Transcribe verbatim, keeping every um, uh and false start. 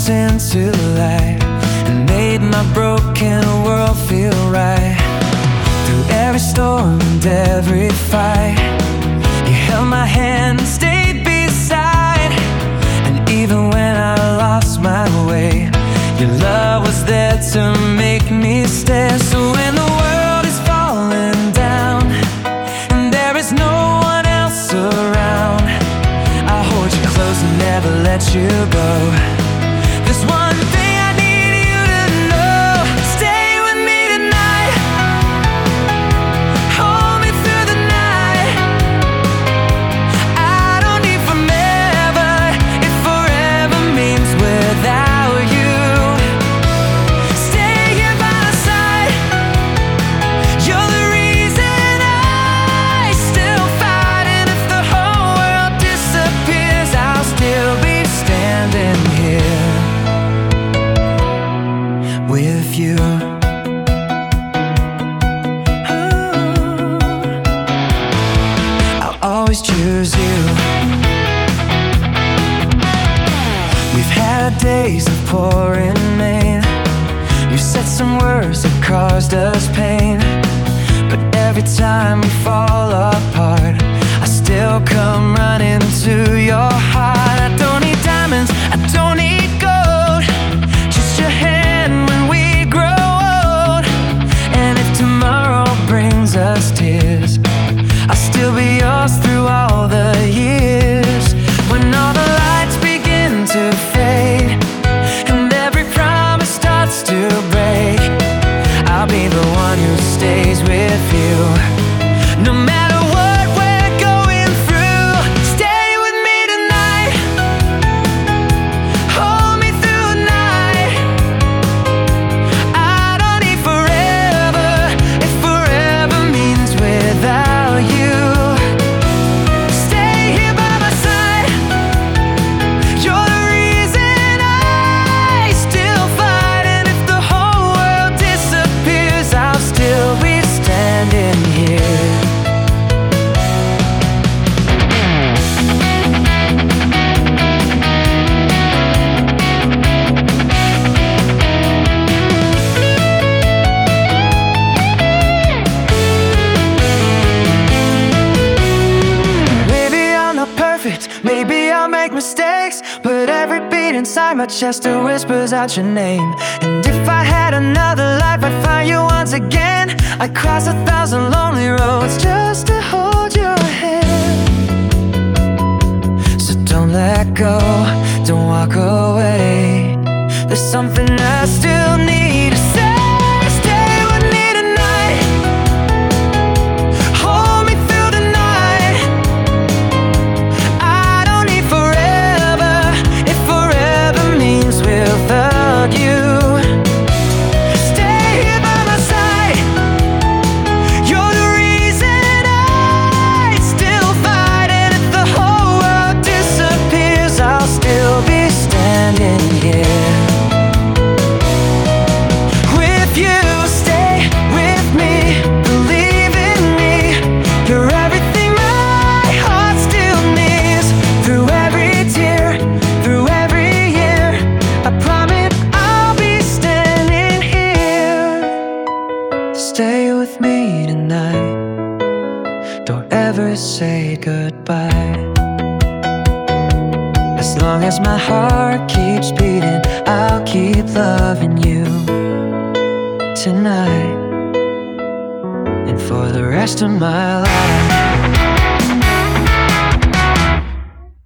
darkness into light and made my broken world feel right. Through every storm and every fight, you held my hand and stayed beside. And even when I lost my way, your love was there to make me stay. So when the world is falling down and there is no one else around, I hold you close and never let you go. There's one thing I need you to know: stay with me tonight, hold me through the night. I don't need forever if forever means without you. Stay here by my side, you're the reason I still fight. And if the whole world disappears, I'll still be standing here with you. I'll always choose you. We've had days of pouring rain. You said some words that caused us pain, but every time we fall apart, I still come running to your heart. I don't need diamonds, I don't need gold, just your hand when we grow old. And if tomorrow brings us tears, I'll still be yours through all the years. When all the lights begin to fade and every promise starts to break, I'll be the one who stays with you. No matter what we're going through, stay with me tonight, hold me through the night. I don't need forever if forever means without you. Stay here by my side, you're the reason I still fight. And if the whole world disappears, I'll still be standing here. Maybe I'm not perfect, maybe I'll make mistakes, but every beat inside my chest it whispers out your name. And if I had another life, I'd find you once again. I'd cross a thousand lonely roads just to hold your hand. So don't let go, don't walk away. There's something I still need to say. Stay with me tonight, hold me through the night. I don't need forever if forever means without you. Stay here by my side, you're the reason I still fight. And if the whole world disappears, I'll still be standing here with you. Stay with me, believe in me, you're everything my heart still needs. Through every tear, through every year, I promise I'll be standing here. Stay with me tonight, don't ever say goodbye. As long as my heart keeps beating, I'll keep loving you tonight and for the rest of my life.